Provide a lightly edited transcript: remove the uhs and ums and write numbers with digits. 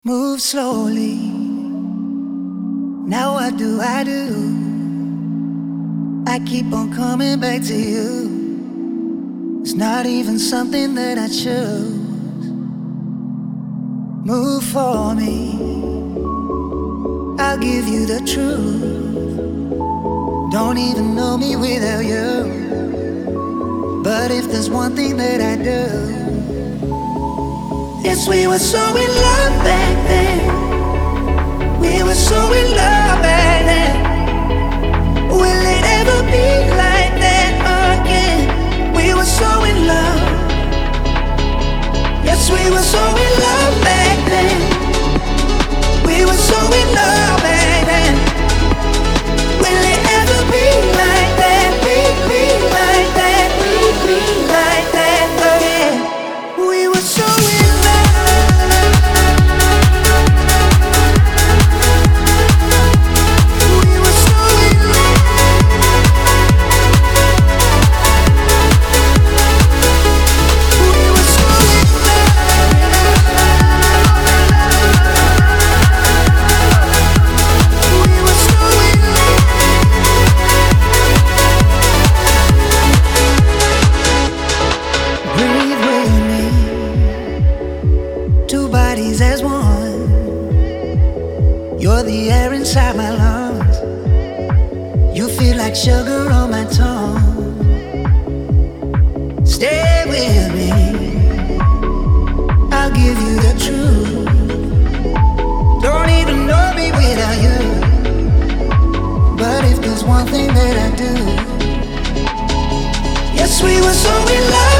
Move slowly. Now what do? I keep on coming back to you. It's not even something that I choose. Move for me. I'll give you the truth. Don't even know me without you. But if there's one thing that I do, yes, we were so in love back then. We were so in love back then. Will it ever be like that again? We were so in love. Yes, we were so in love back then. We were so in love back then. Will it ever be like that? Be like that? Be like that again? We were so in love. We were so in love. We were so in love. We were so in love. Breathe with me. Two bodies as one. You're the air inside my lungs. You feel like sugar on my tongue. Stay with me. I'll give you the truth. Don't even know me without you. But if there's one thing that I do, yes, we were so in love.